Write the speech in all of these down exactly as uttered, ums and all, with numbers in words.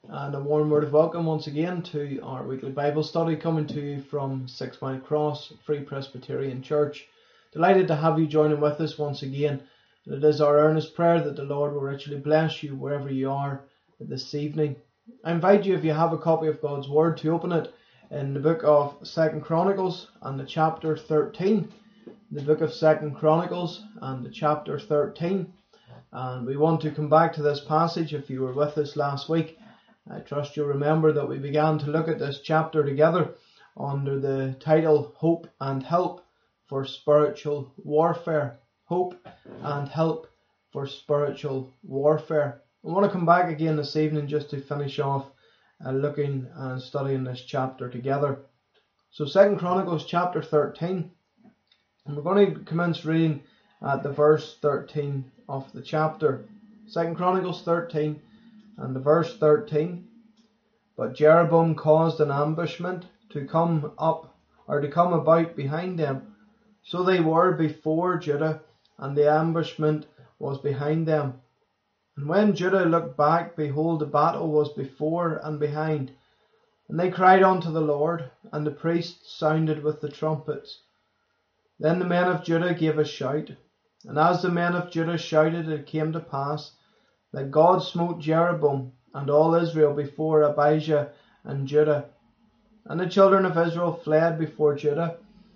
and a warm word of welcome once again to our weekly Bible study coming to you from Six Mile Cross Free Presbyterian Church. Delighted to have you joining with us once again. It is our earnest prayer that the Lord will richly bless you wherever you are this evening. I invite you, if you have a copy of God's Word, to open it in the book of Second Chronicles and the chapter thirteen. The book of Second Chronicles and the chapter thirteen. And we want to come back to this passage. If you were with us last week, I trust you'll remember that we began to look at this chapter together under the title Hope and Help for Spiritual Warfare. Hope and Help for Spiritual Warfare. I want to come back again this evening just to finish off uh, looking and studying this chapter together. So Second Chronicles chapter thirteen, and we're going to commence reading at the verse thirteen of the chapter. Second Chronicles thirteen and the verse thirteen. But Jeroboam caused an ambushment to come up or to come about behind them. So they were before Judah, and the ambushment was behind them. And when Judah looked back, behold, the battle was before and behind. And they cried unto the Lord, and the priests sounded with the trumpets. Then the men of Judah gave a shout, and as the men of Judah shouted, it came to pass that God smote Jeroboam and all Israel before Abijah and Judah. And the children of Israel fled before Judah,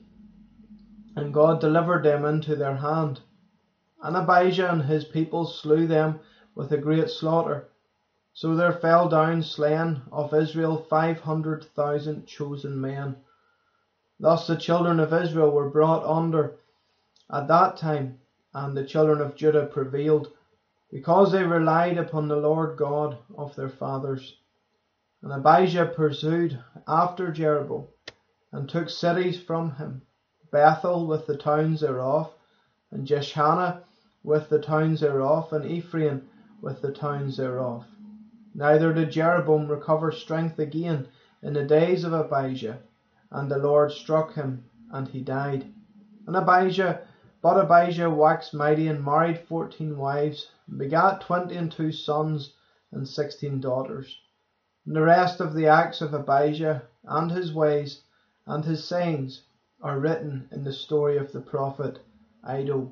and God delivered them into their hand. And Abijah and his people slew them with a great slaughter. So there fell down slain of Israel five hundred thousand chosen men. Thus the children of Israel were brought under at that time, and the children of Judah prevailed, because they relied upon the Lord God of their fathers. And Abijah pursued after Jeroboam, and took cities from him, Bethel with the towns thereof, and Jeshanah with the towns thereof, and Ephraim with the towns thereof. Neither did Jeroboam recover strength again in the days of Abijah, and the Lord struck him, and he died. And Abijah, but Abijah waxed mighty, and married fourteen wives, and begat twenty and two sons, and sixteen daughters. And the rest of the acts of Abijah, and his ways, and his sayings, are written in the story of the prophet Iddo.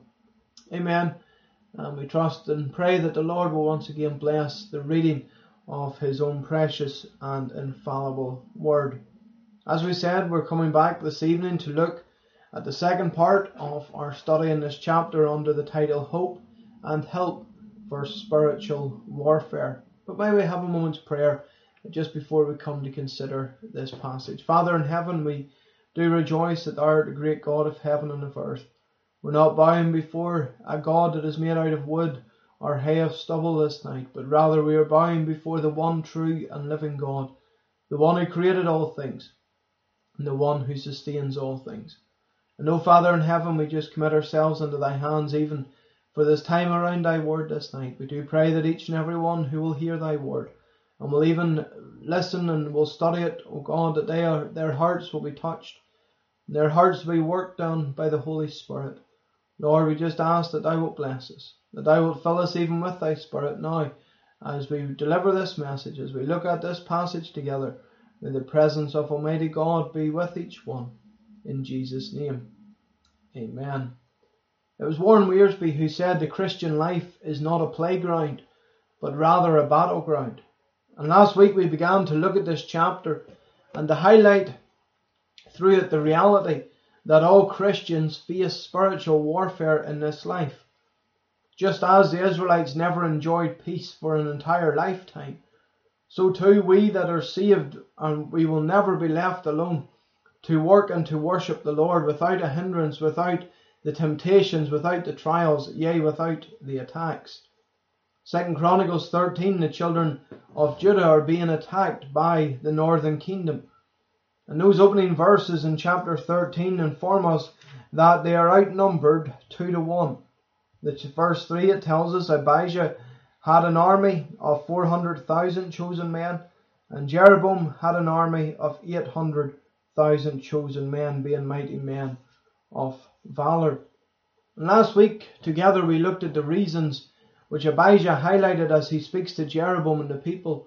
Amen. And we trust and pray that the Lord will once again bless the reading of his own precious and infallible word. As we said, we're coming back this evening to look at the second part of our study in this chapter under the title Hope and Help for Spiritual Warfare. But may we have a moment's prayer just before we come to consider this passage. Father in heaven, we do rejoice that thou art the great God of heaven and of earth. We're not bowing before a God that is made out of wood or hay of stubble this night, but rather we are bowing before the one true and living God, the one who created all things, and the one who sustains all things. And O Father in heaven, we just commit ourselves into thy hands even for this time around thy word this night. We do pray that each and every one who will hear thy word and will even listen and will study it, O God, that they are, their hearts will be touched, and their hearts will be worked on by the Holy Spirit. Lord, we just ask that thou wilt bless us, that thou wilt fill us even with thy Spirit now as we deliver this message, as we look at this passage together. May the presence of Almighty God be with each one. In Jesus' name, amen. It was Warren Wiersbe who said the Christian life is not a playground, but rather a battleground. And last week we began to look at this chapter and to highlight through it the reality that all Christians face spiritual warfare in this life. Just as the Israelites never enjoyed peace for an entire lifetime, so too we that are saved, and we will never be left alone to work and to worship the Lord without a hindrance, without the temptations, without the trials, yea, without the attacks. Second Chronicles thirteen, the children of Judah are being attacked by the northern kingdom. And those opening verses in chapter thirteen inform us that they are outnumbered two to one. The verse three, it tells us Abijah had an army of four hundred thousand chosen men, and Jeroboam had an army of eight hundred thousand chosen men, being mighty men of valor. And last week together we looked at the reasons which Abijah highlighted as he speaks to Jeroboam and the people,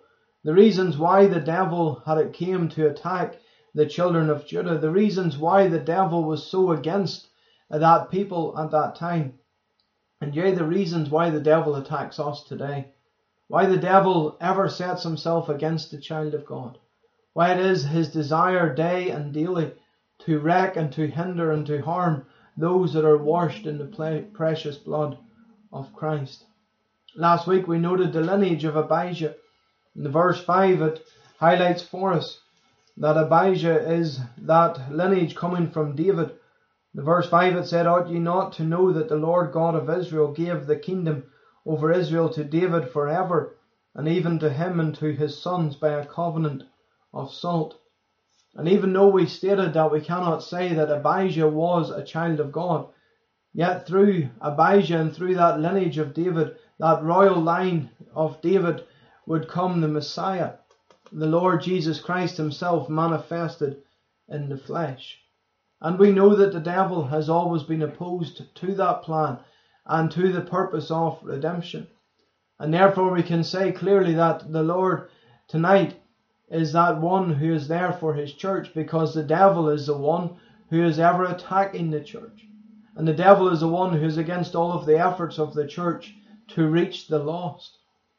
the reasons why the devil had it came to attack the children of Judah, the reasons why the devil was so against that people at that time, and yea, the reasons why the devil attacks us today, why the devil ever sets himself against the child of God, why it is his desire day and daily to wreck and to hinder and to harm those that are washed in the precious blood of Christ. Last week we noted the lineage of Abijah. In the verse five it highlights for us that Abijah is that lineage coming from David. In verse five it said, "Ought ye not to know that the Lord God of Israel gave the kingdom over Israel to David forever, and even to him and to his sons by a covenant of salt." And even though we stated that we cannot say that Abijah was a child of God, yet through Abijah and through that lineage of David, that royal line of David, would come the Messiah, the Lord Jesus Christ himself manifested in the flesh. And we know that the devil has always been opposed to that plan and to the purpose of redemption. And therefore we can say clearly that the Lord tonight is that one who is there for his church, because the devil is the one who is ever attacking the church. And the devil is the one who is against all of the efforts of the church to reach the lost.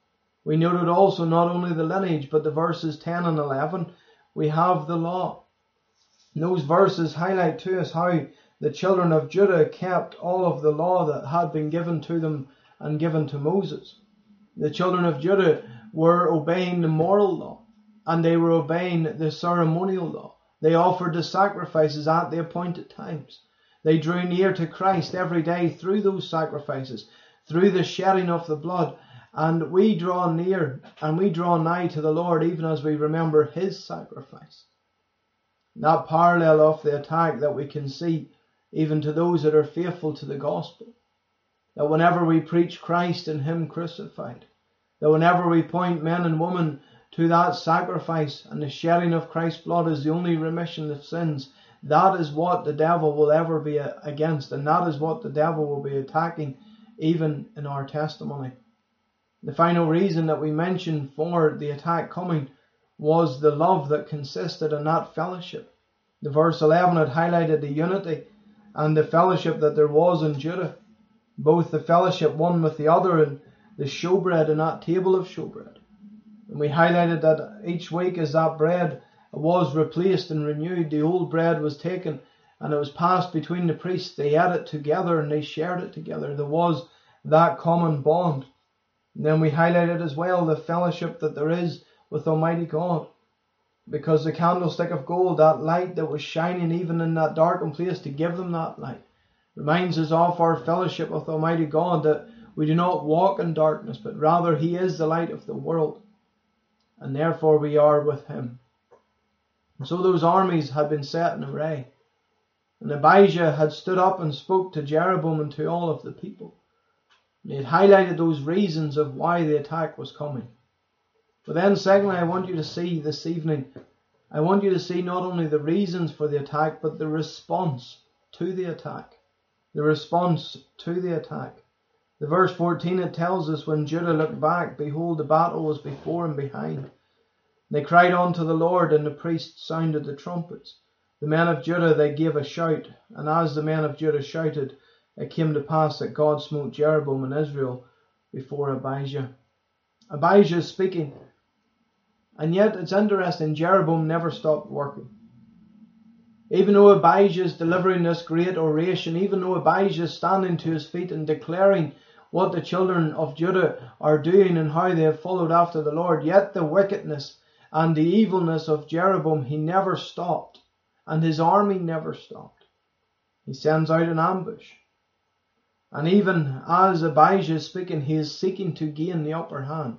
We noted also not only the lineage, but the verses ten and eleven, we have the law. And those verses highlight to us how the children of Judah kept all of the law that had been given to them and given to Moses. The children of Judah were obeying the moral law, and they were obeying the ceremonial law. They offered the sacrifices at the appointed times. They drew near to Christ every day through those sacrifices, through the shedding of the blood. And we draw near and we draw nigh to the Lord even as we remember his sacrifice. That parallel of the attack that we can see even to those that are faithful to the gospel. That whenever we preach Christ and him crucified, that whenever we point men and women to that sacrifice and the shedding of Christ's blood as the only remission of sins, that is what the devil will ever be against, and that is what the devil will be attacking even in our testimony. The final reason that we mentioned for the attack coming was the love that consisted in that fellowship. The verse eleven had highlighted the unity and the fellowship that there was in Judah. Both the fellowship one with the other and the showbread and that table of showbread. And we highlighted that each week as that bread was replaced and renewed, the old bread was taken and it was passed between the priests. They ate it together and they shared it together. There was that common bond. And then we highlighted as well the fellowship that there is with Almighty God. Because the candlestick of gold, that light that was shining even in that darkened place to give them that light, reminds us of our fellowship with Almighty God, that we do not walk in darkness, but rather he is the light of the world. And therefore we are with him. And so those armies had been set in array. And Abijah had stood up and spoke to Jeroboam and to all of the people. And he had highlighted those reasons of why the attack was coming. But then secondly, I want you to see this evening, I want you to see not only the reasons for the attack, but the response to the attack. The response to the attack. The verse fourteen, it tells us, when Judah looked back, behold, the battle was before and behind. They cried unto the Lord, and the priests sounded the trumpets. The men of Judah, they gave a shout, and as the men of Judah shouted, it came to pass that God smote Jeroboam and Israel before Abijah. Abijah is speaking, and yet it's interesting, Jeroboam never stopped working. Even though Abijah is delivering this great oration, even though Abijah is standing to his feet and declaring what the children of Judah are doing and how they have followed after the Lord, yet the wickedness and the evilness of Jeroboam, he never stopped, and his army never stopped. He sends out an ambush. And even as Abijah is speaking, he is seeking to gain the upper hand.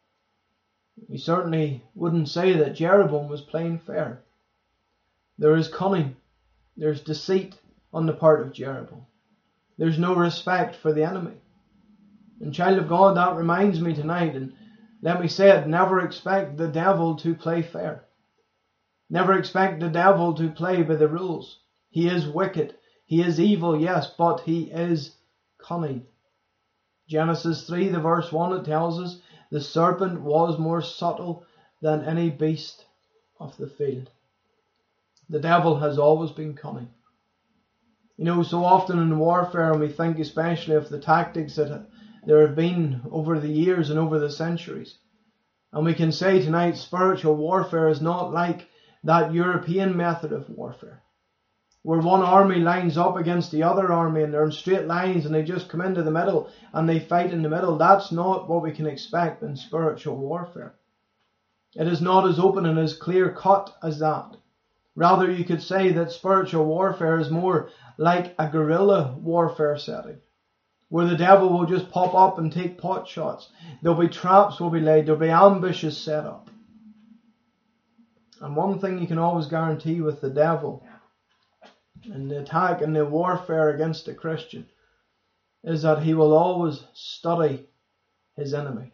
He certainly wouldn't say that Jeroboam was playing fair. There is cunning, there's deceit on the part of Jeroboam. There's no respect for the enemy. And child of God, that reminds me tonight, and let me say it, never expect the devil to play fair. Never expect the devil to play by the rules. He is wicked, he is evil, yes, but he is cunning. Genesis three, the verse one, it tells us, the serpent was more subtle than any beast of the field. The devil has always been cunning. You know, so often in warfare, and we think especially of the tactics that there have been over the years and over the centuries. And we can say tonight, spiritual warfare is not like that European method of warfare, where one army lines up against the other army and they're in straight lines and they just come into the middle and they fight in the middle. That's not what we can expect in spiritual warfare. It is not as open and as clear cut as that. Rather, you could say that spiritual warfare is more like a guerrilla warfare setting, where the devil will just pop up and take pot shots. There'll be traps will be laid. There'll be ambushes set up. And one thing you can always guarantee with the devil and the attack and the warfare against the Christian is that he will always study his enemy.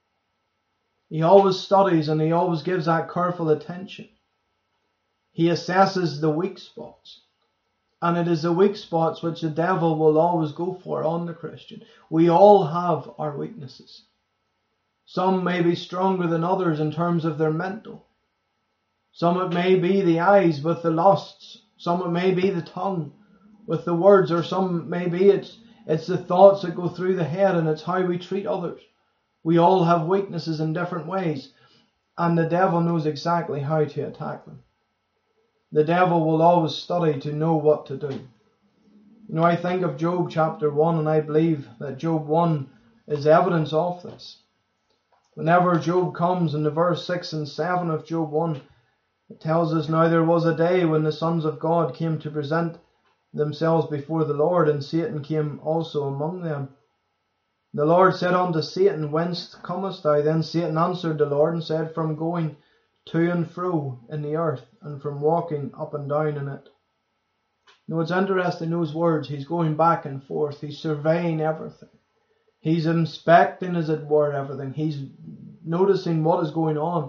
He always studies and he always gives that careful attention. He assesses the weak spots. And it is the weak spots which the devil will always go for on the Christian. We all have our weaknesses. Some may be stronger than others in terms of their mental. Some it may be the eyes with the lusts. Some it may be the tongue with the words. Or some may be it's, it's the thoughts that go through the head and it's how we treat others. We all have weaknesses in different ways. And the devil knows exactly how to attack them. The devil will always study to know what to do. You know, I think of Job chapter one, and I believe that Job one is evidence of this. Whenever Job comes in the verse six and seven of Job one, it tells us, "Now there was a day when the sons of God came to present themselves before the Lord, and Satan came also among them. The Lord said unto Satan, Whence comest thou? Then Satan answered the Lord and said, From going to and fro in the earth, and from walking up and down in it." Now it's interesting, those words. He's going back and forth. He's surveying everything. He's inspecting, as it were, everything. He's noticing what is going on.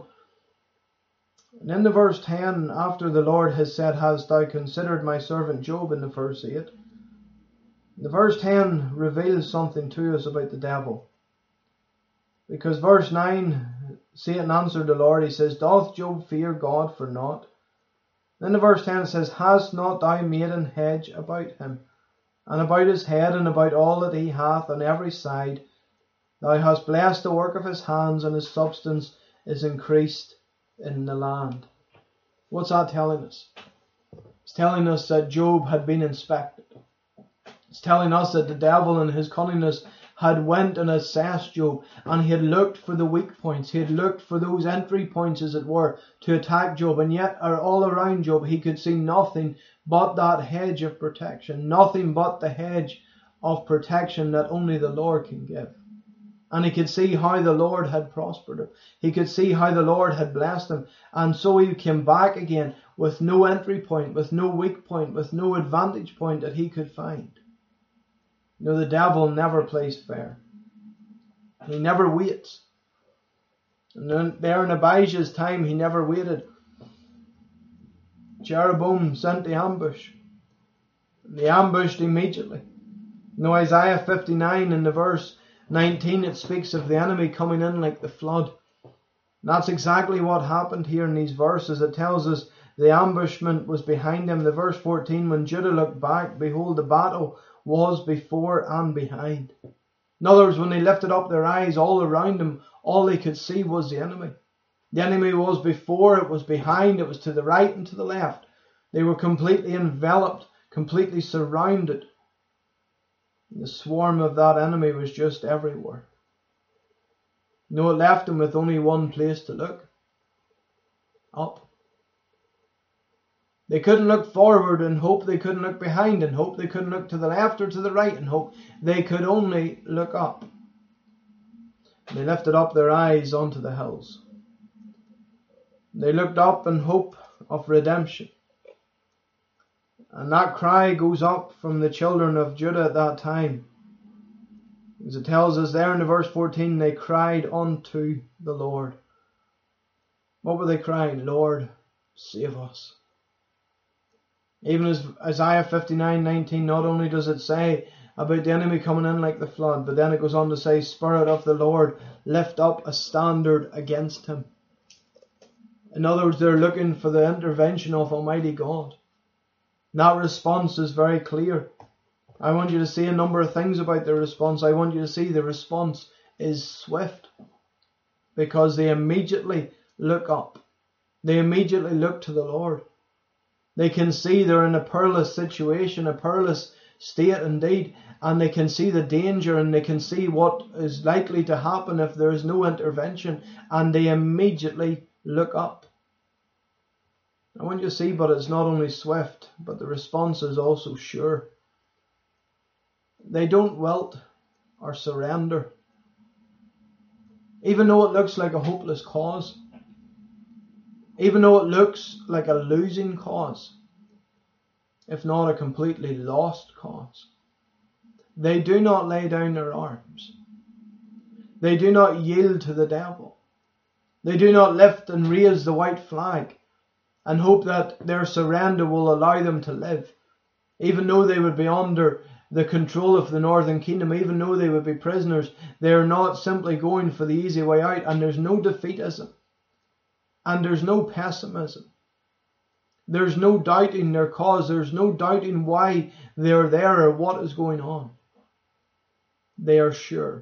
And in the verse ten, after the Lord has said, "Hast thou considered my servant Job?" in the verse eight, the verse ten reveals something to us about the devil. Because verse nine, Satan answered the Lord, he says, "Doth Job fear God for naught?" Then the verse ten says, "Hast not thou made an hedge about him, and about his head, and about all that he hath on every side? Thou hast blessed the work of his hands, and his substance is increased in the land." What's that telling us? It's telling us that Job had been inspected. It's telling us that the devil in his cunningness had went and assessed Job, and he had looked for the weak points. He had looked for those entry points, as it were, to attack Job. And yet, all around Job, he could see nothing but that hedge of protection. Nothing but the hedge of protection that only the Lord can give. And he could see how the Lord had prospered him. He could see how the Lord had blessed him. And so he came back again with no entry point, with no weak point, with no advantage point that he could find. You know, the devil never plays fair. He never waits. And then there in Abijah's time, he never waited. Jeroboam sent the ambush. They ambushed immediately. You know, Isaiah fifty-nine in the verse nineteen, it speaks of the enemy coming in like the flood. And that's exactly what happened here in these verses. It tells us the ambushment was behind them. The verse fourteen, when Judah looked back, behold, the battle was before and behind. In other words, when they lifted up their eyes all around them, all they could see was the enemy. The enemy was before, it was behind, it was to the right and to the left. They were completely enveloped, completely surrounded. The swarm of that enemy was just everywhere. No, it left them with only one place to look. Up. They couldn't look forward and hope. They couldn't look behind and hope. They couldn't look to the left or to the right and hope. They could only look up. They lifted up their eyes onto the hills. They looked up in hope of redemption. And that cry goes up from the children of Judah at that time. As it tells us there in the verse fourteen, they cried unto the Lord. What were they crying? Lord, save us. Even as Isaiah fifty-nine nineteen, not only does it say about the enemy coming in like the flood, but then it goes on to say, Spirit of the Lord, lift up a standard against him. In other words, they're looking for the intervention of Almighty God. And that response is very clear. I want you to see a number of things about the response. I want you to see the response is swift, because they immediately look up. They immediately look to the Lord. They can see they're in a perilous situation, a perilous state indeed, and they can see the danger, and they can see what is likely to happen if there is no intervention, and they immediately look up. I want you to see, but it's not only swift, but the response is also sure. They don't wilt or surrender, even though it looks like a hopeless cause, even though it looks like a losing cause, if not a completely lost cause. They do not lay down their arms. They do not yield to the devil. They do not lift and raise the white flag and hope that their surrender will allow them to live, even though they would be under the control of the northern kingdom, even though they would be prisoners. They are not simply going for the easy way out, and there's no defeatism, and there's no pessimism. There's no doubting their cause. There's no doubting why they're there or what is going on. They are sure.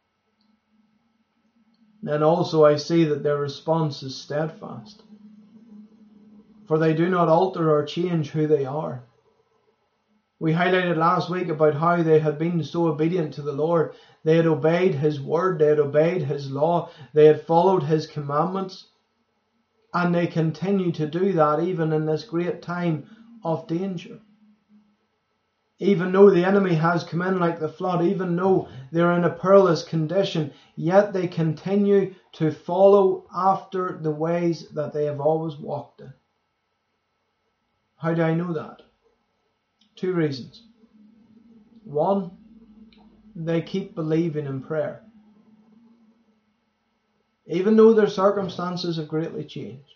And also I see that their response is steadfast, for they do not alter or change who they are. We highlighted last week about how they had been so obedient to the Lord. They had obeyed His word, they had obeyed His law, they had followed His commandments, and they continue to do that even in this great time of danger. Even though the enemy has come in like the flood, even though they're in a perilous condition, yet they continue to follow after the ways that they have always walked in. How do I know that? Two reasons. One, they keep believing in prayer. Even though their circumstances have greatly changed.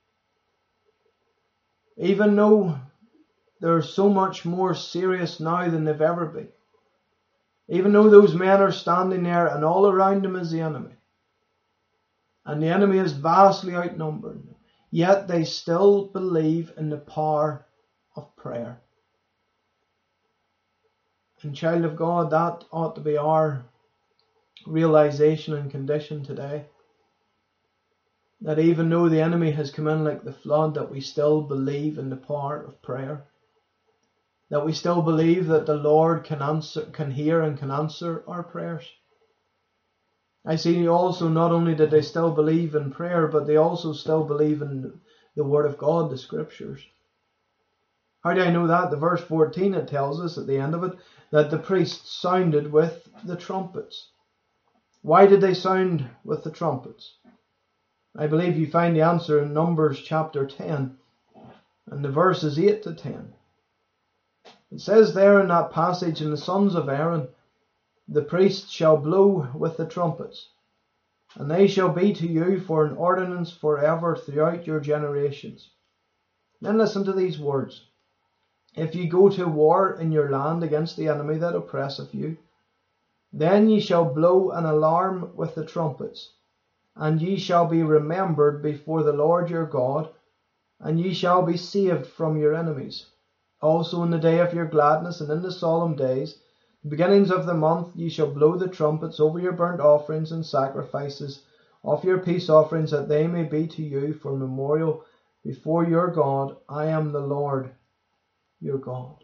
Even though they're so much more serious now than they've ever been. Even though those men are standing there and all around them is the enemy. And the enemy is vastly outnumbered. Yet they still believe in the power of prayer. And child of God, that ought to be our realization and condition today. That even though the enemy has come in like the flood, that we still believe in the power of prayer. That we still believe that the Lord can answer, can hear and can answer our prayers. I see also not only did they still believe in prayer, but they also still believe in the Word of God, the Scriptures. How do I know that? The verse fourteen, it tells us at the end of it, that the priests sounded with the trumpets. Why did they sound with the trumpets? I believe you find the answer in Numbers chapter ten, and the verses eight to ten. It says there in that passage, "And the sons of Aaron, the priests, shall blow with the trumpets, and they shall be to you for an ordinance forever throughout your generations." Then listen to these words. "If ye go to war in your land against the enemy that oppresseth you, then ye shall blow an alarm with the trumpets, and ye shall be remembered before the Lord your God, and ye shall be saved from your enemies. Also in the day of your gladness and in the solemn days, the beginnings of the month, ye shall blow the trumpets over your burnt offerings and sacrifices of your peace offerings, that they may be to you for memorial before your God. I am the Lord your God."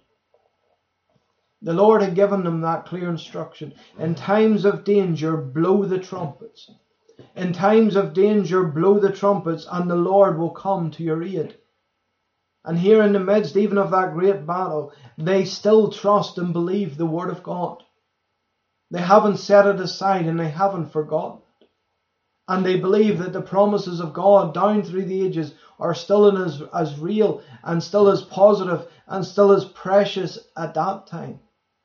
The Lord had given them that clear instruction. In times of danger, blow the trumpets. In times of danger, blow the trumpets, and the Lord will come to your aid. And here in the midst even of that great battle, they still trust and believe the Word of God. They haven't set it aside and they haven't forgotten it. And they believe that the promises of God down through the ages are still in as, as real and still as positive and still as precious at that time.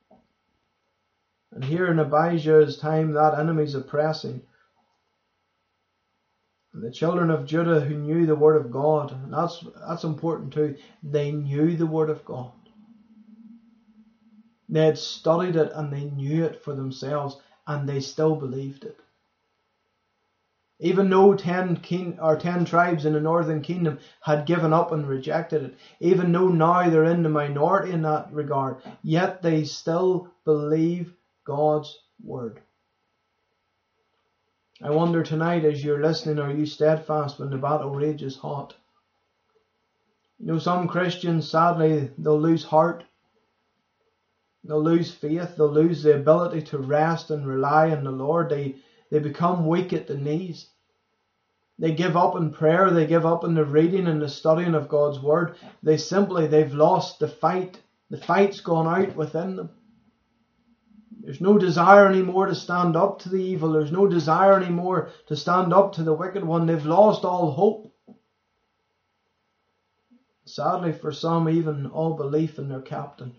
And here in Abijah's time, that enemy's oppressing. And the children of Judah who knew the Word of God, and that's, that's important too, they knew the Word of God. They had studied it and they knew it for themselves, and they still believed it. Even though ten king, or ten tribes in the northern kingdom had given up and rejected it, even though now they're in the minority in that regard, yet they still believe God's word. I wonder tonight, as you're listening, are you steadfast when the battle rages hot? You know, some Christians, sadly, they'll lose heart. They'll lose faith. They'll lose the ability to rest and rely on the Lord. They, they become weak at the knees. They give up in prayer. They give up in the reading and the studying of God's word. They simply, they've lost the fight. The fight's gone out within them. There's no desire anymore to stand up to the evil. There's no desire anymore to stand up to the wicked one. They've lost all hope. Sadly, for some, even all belief in their captain.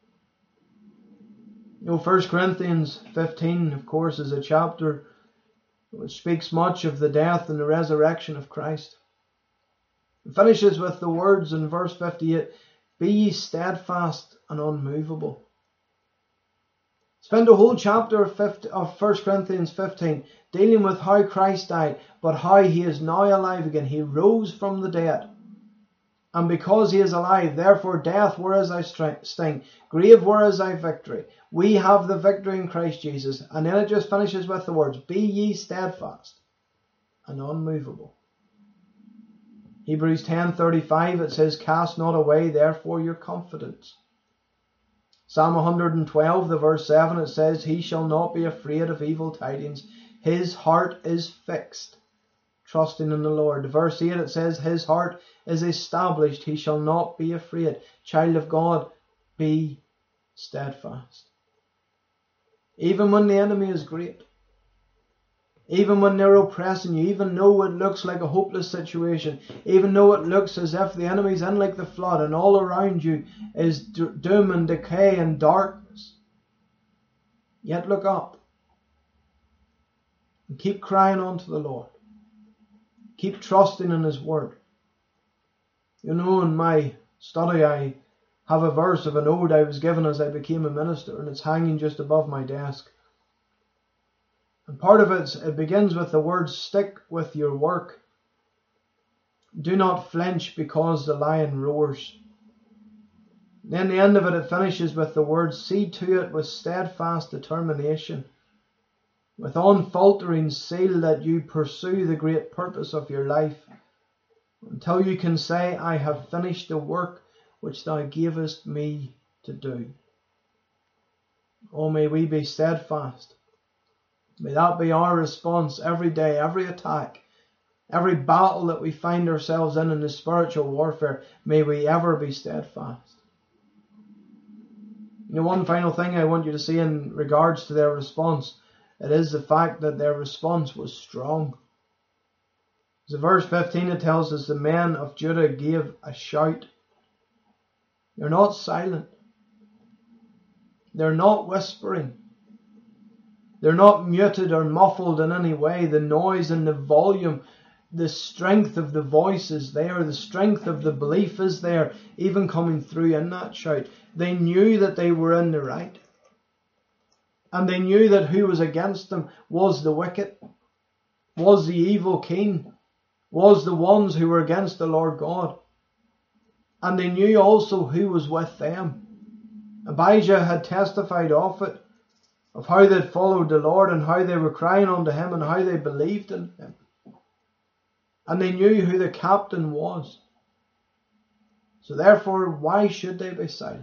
You know, First Corinthians fifteen, of course, is a chapter which speaks much of the death and the resurrection of Christ. It finishes with the words in verse fifty-eight, "Be ye steadfast and unmovable." Spend a whole chapter of First Corinthians fifteen dealing with how Christ died, but how he is now alive again. He rose from the dead. And because he is alive, therefore death, where is thy sting? Grave, where is thy victory? We have the victory in Christ Jesus. And then it just finishes with the words, "Be ye steadfast and unmovable." Hebrews ten thirty-five, it says, "Cast not away therefore your confidence." Psalm one hundred twelve, the verse seven, it says, "He shall not be afraid of evil tidings. His heart is fixed, trusting in the Lord." Verse eight, it says, "His heart is established. He shall not be afraid." Child of God, be steadfast. Even when the enemy is great, even when they're oppressing you, even though it looks like a hopeless situation, even though it looks as if the enemy's in like the flood and all around you is doom and decay and darkness, yet look up and keep crying on to the Lord. Keep trusting in his word. You know, in my study I have a verse of an ode I was given as I became a minister, and it's hanging just above my desk. And part of it, it begins with the words, "Stick with your work. Do not flinch because the lion roars." And then the end of it, it finishes with the words, "See to it with steadfast determination, with unfaltering zeal, that you pursue the great purpose of your life, until you can say, I have finished the work which thou gavest me to do." Oh, may we be steadfast. May that be our response every day, every attack, every battle that we find ourselves in in the spiritual warfare. May we ever be steadfast. You know, one final thing I want you to see in regards to their response, it is the fact that their response was strong. So verse fifteen, it tells us the men of Judah gave a shout. They're not silent. They're not whispering. They're not muted or muffled in any way. The noise and the volume, the strength of the voice is there. The strength of the belief is there, even coming through in that shout. They knew that they were in the right. And they knew that who was against them was the wicked, was the evil king, was the ones who were against the Lord God. And they knew also who was with them. Abijah had testified of it, of how they'd followed the Lord and how they were crying unto him and how they believed in him. And they knew who the captain was. So therefore, why should they be silent?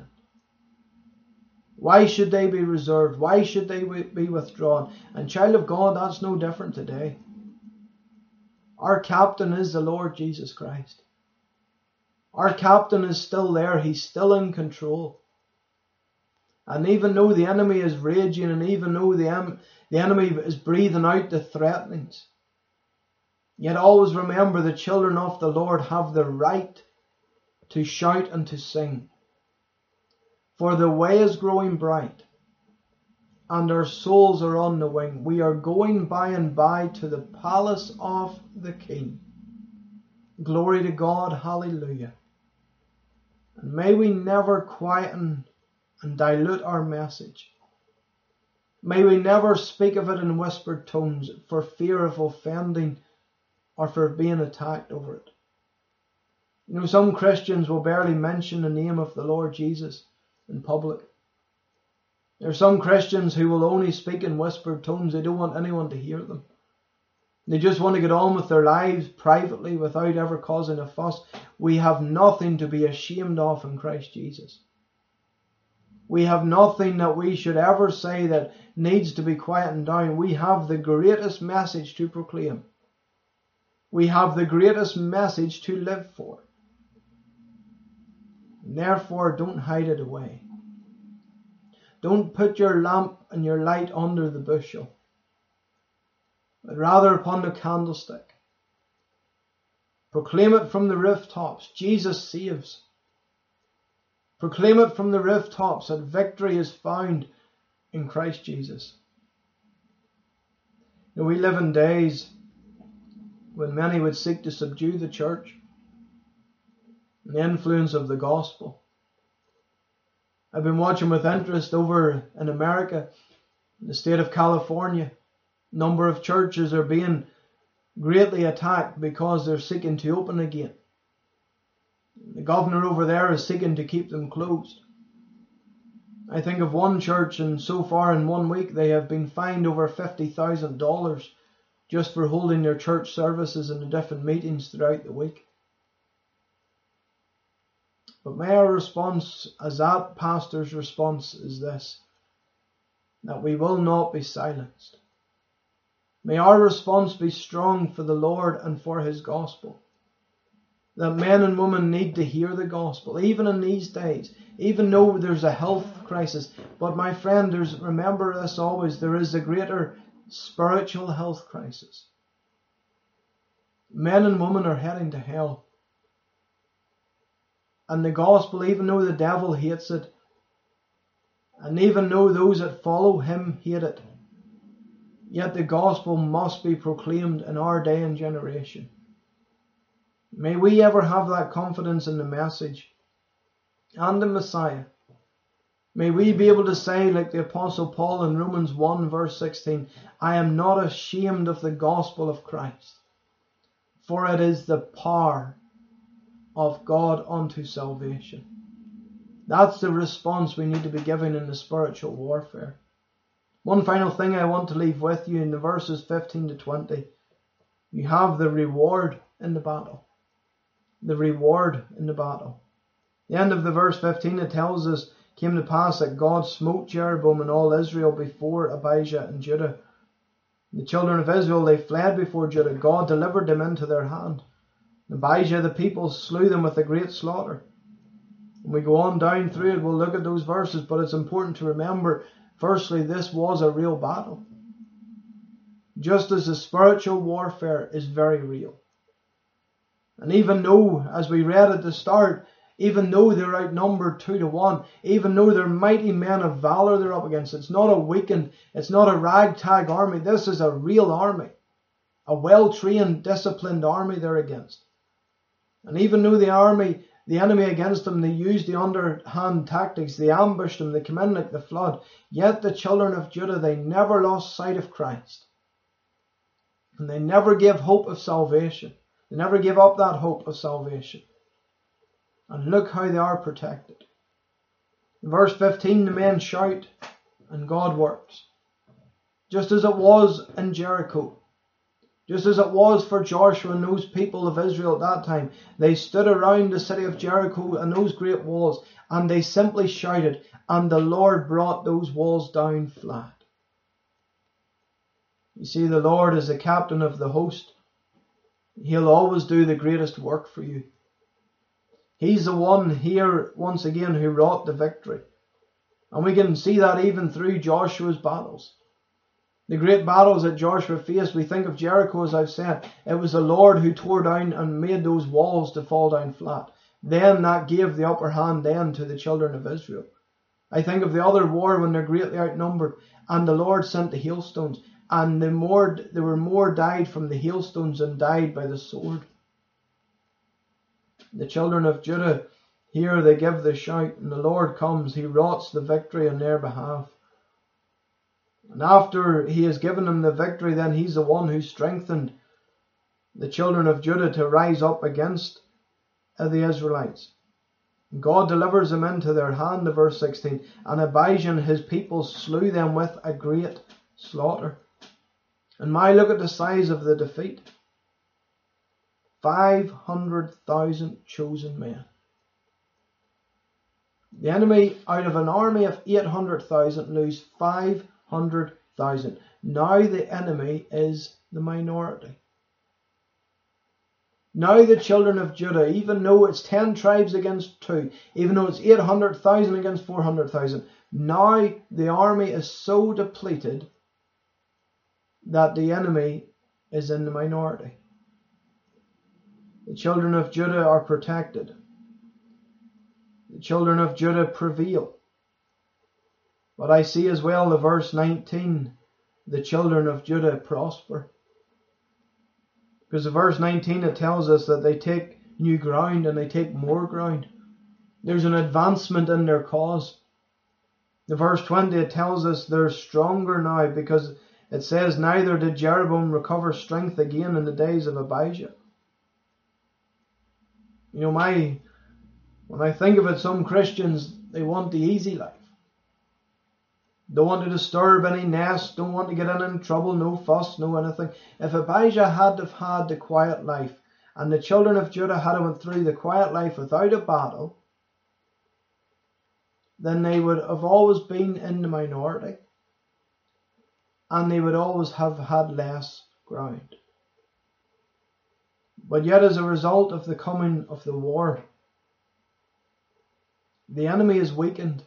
Why should they be reserved? Why should they be withdrawn? And child of God, that's no different today. Our captain is the Lord Jesus Christ. Our captain is still there. He's still in control. And even though the enemy is raging, and even though the, em the enemy is breathing out the threatenings, yet always remember the children of the Lord have the right to shout and to sing. For the way is growing bright, and our souls are on the wing. We are going by and by to the palace of the King. Glory to God, hallelujah. And may we never quieten and dilute our message. May we never speak of it in whispered tones for fear of offending or for being attacked over it. You know, some Christians will barely mention the name of the Lord Jesus in public. There are some Christians who will only speak in whispered tones. They don't want anyone to hear them. They just want to get on with their lives privately without ever causing a fuss. We have nothing to be ashamed of in Christ Jesus. We have nothing that we should ever say that needs to be quietened down. We have the greatest message to proclaim. We have the greatest message to live for. And therefore, don't hide it away. Don't put your lamp and your light under the bushel, but rather upon the candlestick. Proclaim it from the rooftops. Jesus saves. Proclaim it from the rooftops that victory is found in Christ Jesus. Now, we live in days when many would seek to subdue the church and the influence of the gospel. I've been watching with interest over in America, in the state of California. A number of churches are being greatly attacked because they're seeking to open again. The governor over there is seeking to keep them closed. I think of one church, and so far in one week they have been fined over fifty thousand dollars just for holding their church services and the different meetings throughout the week. But may our response, as that pastor's response, is this: that we will not be silenced. May our response be strong for the Lord and for His gospel. That men and women need to hear the gospel, even in these days, even though there's a health crisis. But my friend, there's, remember this always, there is a greater spiritual health crisis. Men and women are heading to hell. And the gospel, even though the devil hates it, and even though those that follow him hate it, yet the gospel must be proclaimed in our day and generation. May we ever have that confidence in the message and the Messiah. May we be able to say, like the Apostle Paul in Romans one verse sixteen, I am not ashamed of the gospel of Christ, for it is the power of God unto salvation. That's the response we need to be giving in the spiritual warfare. One final thing I want to leave with you in the verses fifteen to twenty. You have the reward in the battle. The reward in the battle. The end of the verse fifteen, it tells us, came to pass that God smote Jeroboam and all Israel before Abijah and Judah. The children of Israel, they fled before Judah. God delivered them into their hand. Abijah, the people, slew them with a great slaughter. When we go on down through it, we'll look at those verses, but it's important to remember, firstly, this was a real battle. Just as the spiritual warfare is very real. And even though, as we read at the start, even though they're outnumbered two to one, even though they're mighty men of valor they're up against, it's not a weakened, it's not a ragtag army. This is a real army. A well-trained, disciplined army they're against. And even though the army, the enemy against them, they used the underhand tactics, they ambushed them, they came in like the flood, yet the children of Judah, they never lost sight of Christ. And they never gave hope of salvation. They never gave up that hope of salvation. And look how they are protected. In verse fifteen, the men shout and God works. Just as it was in Jericho. Just as it was for Joshua and those people of Israel at that time. They stood around the city of Jericho and those great walls, and they simply shouted, and the Lord brought those walls down flat. You see, the Lord is the captain of the host. He'll always do the greatest work for you. He's the one here, once again, who wrought the victory. And we can see that even through Joshua's battles. The great battles that Joshua faced, we think of Jericho, as I've said. It was the Lord who tore down and made those walls to fall down flat. Then that gave the upper hand then to the children of Israel. I think of the other war when they're greatly outnumbered, and the Lord sent the hailstones, and the more, there were more died from the hailstones than died by the sword. The children of Judah, here they give the shout, and the Lord comes, He wroughts the victory on their behalf. And after He has given them the victory, then He's the one who strengthened the children of Judah to rise up against the Israelites. God delivers them into their hand, the verse sixteen, and Abijah and his people slew them with a great slaughter. And my, look at the size of the defeat. Five hundred thousand chosen men. The enemy, out of an army of eight hundred thousand, lose five hundred thousand. Now the enemy is the minority. Now the children of Judah, even though it's ten tribes against two, even though it's eight hundred thousand against four hundred thousand, now the army is so depleted that the enemy is in the minority. The children of Judah are protected. The children of Judah prevail. But I see as well the verse nineteen, the children of Judah prosper. Because the verse nineteen, it tells us that they take new ground and they take more ground. There's an advancement in their cause. The verse twenty, it tells us they're stronger now, because it says, neither did Jeroboam recover strength again in the days of Abijah. You know, my when I think of it, some Christians, they want the easy life. Don't want to disturb any nest, don't want to get in any trouble, no fuss, no anything. If Abijah had have had the quiet life, and the children of Judah had went through the quiet life without a battle, then they would have always been in the minority, and they would always have had less ground. But yet, as a result of the coming of the war, the enemy is weakened.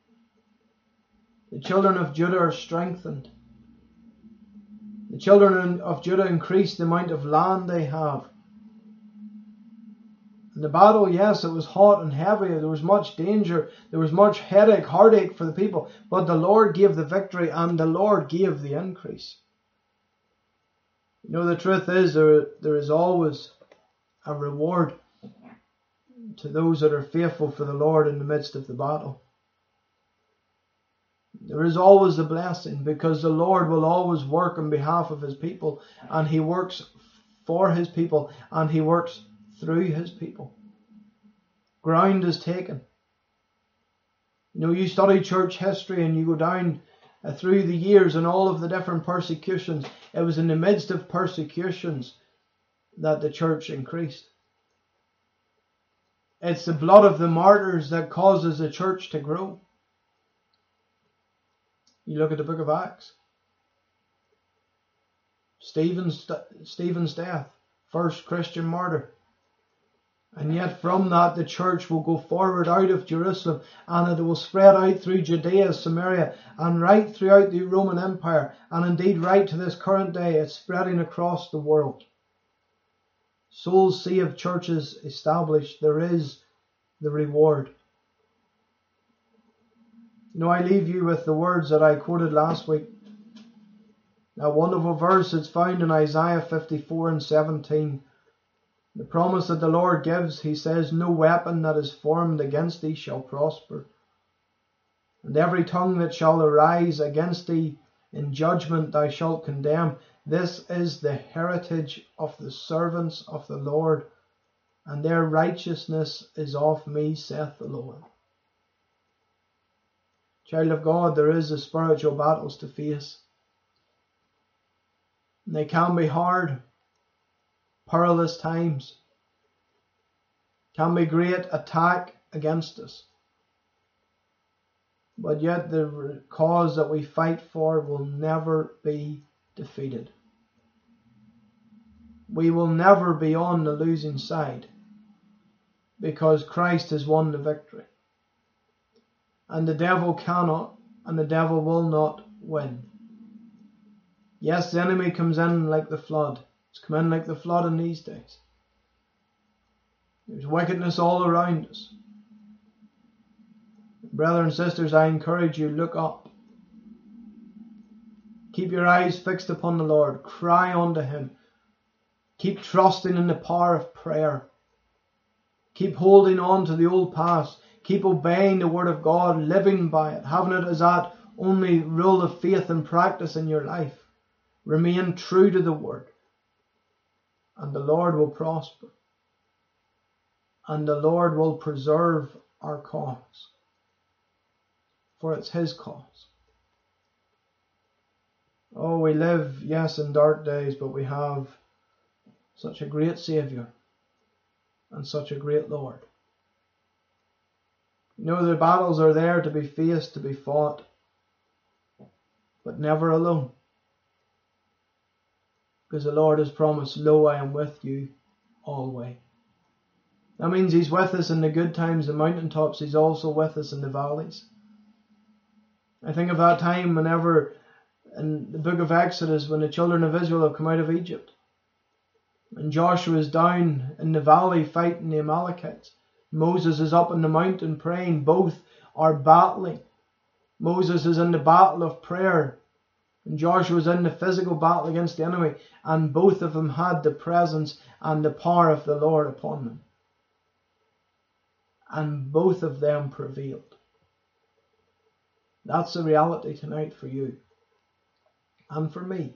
The children of Judah are strengthened. The children of Judah increase the amount of land they have. In the battle, yes, it was hot and heavy. There was much danger. There was much headache, heartache for the people. But the Lord gave the victory, and the Lord gave the increase. You know, the truth is, there, there is always a reward to those that are faithful for the Lord in the midst of the battle. There is always a blessing, because the Lord will always work on behalf of his people, and he works for his people, and he works through his people. Ground is taken. You know, you study church history and you go down uh, through the years and all of the different persecutions. It was in the midst of persecutions that the church increased. It's the blood of the martyrs that causes the church to grow. You look at the book of Acts. Stephen's, Stephen's death, first Christian martyr. And yet from that the church will go forward out of Jerusalem, and it will spread out through Judea, Samaria, and right throughout the Roman Empire, and indeed right to this current day it's spreading across the world. Souls saved, churches established, there is the reward. You know, I leave you with the words that I quoted last week. That wonderful verse that's found in Isaiah fifty-four and seventeen. The promise that the Lord gives, he says, no weapon that is formed against thee shall prosper. And every tongue that shall arise against thee in judgment thou shalt condemn. This is the heritage of the servants of the Lord, and their righteousness is of me, saith the Lord. Child of God, there is a spiritual battles to face. And they can be hard, perilous times. Can be great attack against us. But yet the cause that we fight for will never be defeated. We will never be on the losing side, because Christ has won the victory. And the devil cannot, and the devil will not win. Yes, the enemy comes in like the flood. It's come in like the flood in these days. There's wickedness all around us. Brothers and sisters, I encourage you, look up. Keep your eyes fixed upon the Lord. Cry unto him. Keep trusting in the power of prayer. Keep holding on to the old past. Keep obeying the word of God, living by it, having it as that only rule of faith and practice in your life. Remain true to the word. and the Lord will prosper, and the Lord will preserve our cause, for it's His cause. Oh, we live, yes, in dark days, but we have such a great Saviour and such a great Lord. You know, the battles are there to be faced, to be fought, but never alone. Because the Lord has promised, lo, I am with you always. That means He's with us in the good times, the mountaintops. He's also with us in the valleys. I think of that time whenever in the book of Exodus, when the children of Israel have come out of Egypt, and Joshua is down in the valley fighting the Amalekites. Moses is up on the mountain praying. Both are battling. Moses is in the battle of prayer, and Joshua is in the physical battle against the enemy, and both of them had the presence and the power of the Lord upon them. And both of them prevailed. That's the reality tonight for you and for me,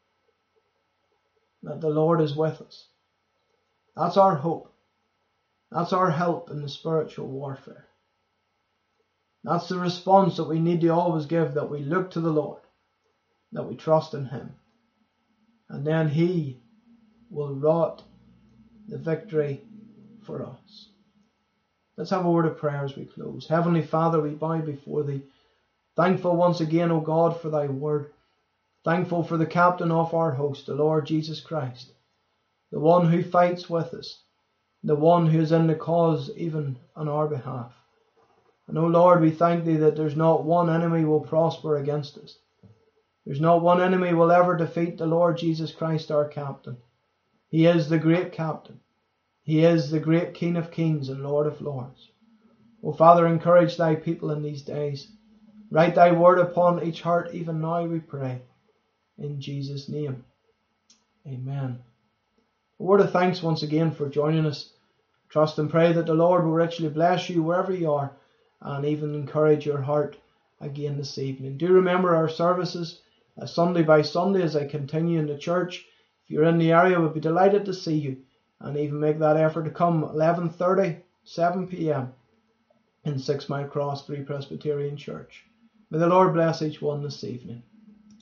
that the Lord is with us. That's our hope. That's our help in the spiritual warfare. That's the response that we need to always give, that we look to the Lord, that we trust in Him. And then He will wrought the victory for us. Let's have a word of prayer as we close. Heavenly Father, we bow before Thee, thankful once again, O God, for Thy word. Thankful for the captain of our host, the Lord Jesus Christ, the one who fights with us, the one who is in the cause even on our behalf. And O Lord, we thank Thee that there's not one enemy will prosper against us. There's not one enemy will ever defeat the Lord Jesus Christ, our captain. He is the great captain. He is the great King of kings and Lord of lords. O Father, encourage Thy people in these days. Write Thy word upon each heart even now, we pray. In Jesus' name. Amen. A word of thanks once again for joining us. Trust and pray that the Lord will richly bless you wherever you are, and even encourage your heart again this evening. Do remember our services uh, Sunday by Sunday as I continue in the church. If you're in the area, we'd be delighted to see you, and even make that effort to come eleven thirty, seven p m in Six Mile Cross Free Presbyterian Church. May the Lord bless each one this evening.